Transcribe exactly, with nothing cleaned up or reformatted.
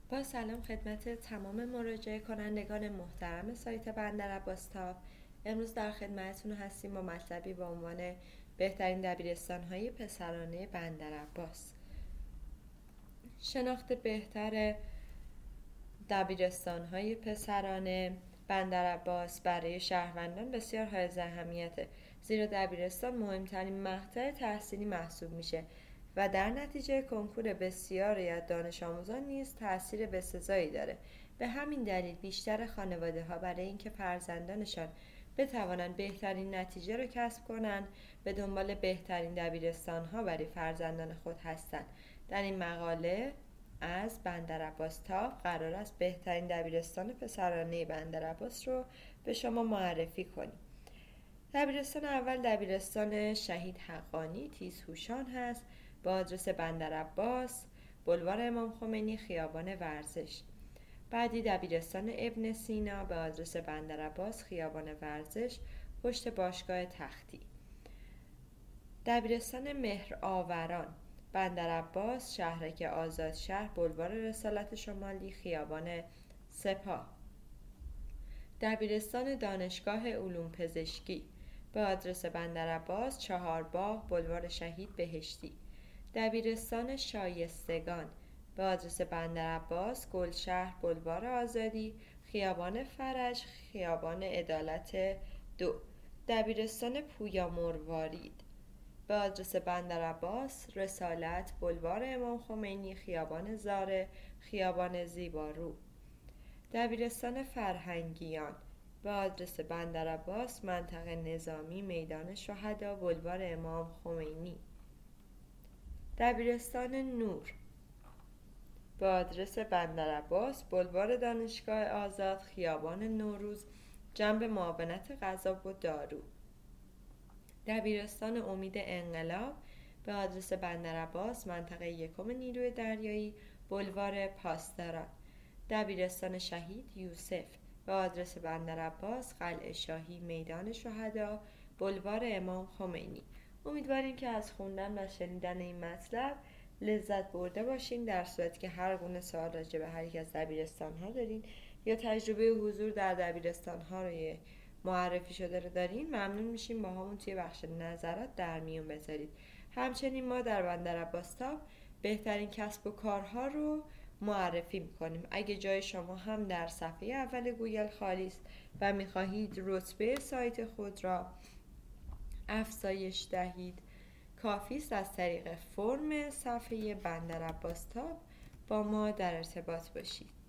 با سلام خدمت تمام مراجعه کنندگان محترم سایت بندرعباس تاپ. امروز در خدمتتون هستیم با مطلبی با عنوان بهترین دبیرستان‌های پسرانه بندرعباس. شناخت بهتر دبیرستان‌های پسرانه بندرعباس برای شهروندان بسیار حائز اهمیته، زیرا دبیرستان مهمترین مقطع تحصیلی محسوب میشه و در نتیجه کنکور بسیاری از دانش آموزان نیز تأثیر بسزایی داره. به همین دلیل بیشتر خانواده ها برای اینکه فرزندانشان بتوانند بهترین نتیجه را کسب کنند به دنبال بهترین دبیرستان ها برای فرزندان خود هستند. در این مقاله از بندرعباس تاپ قرار است بهترین دبیرستان پسرانه بندرعباس رو به شما معرفی کنیم. دبیرستان اول دبیرستان شهید حقانی تیزهوشان هست با آدرس بندرعباس، بلوار امام خمینی، خیابان ورزش. بعدی دبیرستان ابن سینا به آدرس بندرعباس، خیابان ورزش، پشت باشگاه تختی. دبیرستان مهرآوران بندرعباس، شهرک آزادشهر، بلوار رسالت شمالی، خیابان سپاه. دبیرستان دانشگاه علوم پزشکی به آدرس بندرعباس، چهارباغ، بلوار شهید بهشتی. دبیرستان شایستگان به آدرس بندرعباس، گلشهر، بلوار آزادی، خیابان فرج، خیابان عدالت دو. دبیرستان پویا مروارید به آدرس بندرعباس، رسالت، بلوار امام خمینی، خیابان زاره، خیابان زیبارو. دبیرستان فرهنگیان به آدرس بندرعباس، منطقه نظامی، میدان شهدا، بلوار امام خمینی. دبیرستان نور به آدرس بندرعباس، بلوار دانشگاه آزاد، خیابان نوروز، جنب معاونت غذا و دارو. دبیرستان امید انقلاب به آدرس بندرعباس، منطقه یکم نیروی دریایی، بلوار پاسداران. دبیرستان شهید یوسف به آدرس بندرعباس، قلعه شاهی، میدان شهدا، بلوار امام خمینی. امیدواریم که از خوندن و شنیدن این مطلب لذت برده باشین. در صورتی که هر گونه سوال راجع به هر یک از دبیرستان ها دارین یا تجربه حضور در دبیرستان ها رو معرفی شده رو دارین، ممنون میشیم با همون توی بخش نظرات در میون بذارید. همچنین ما در بندرعباس تاپ بهترین کسب و کارها رو معرفی میکنیم. اگه جای شما هم در صفحه اول گوگل خالی است و میخواهید رتبه سایت خود را افزایش دهید، کافی است از طریق فرم صفحه بندرعباس تاپ با ما در ارتباط باشید.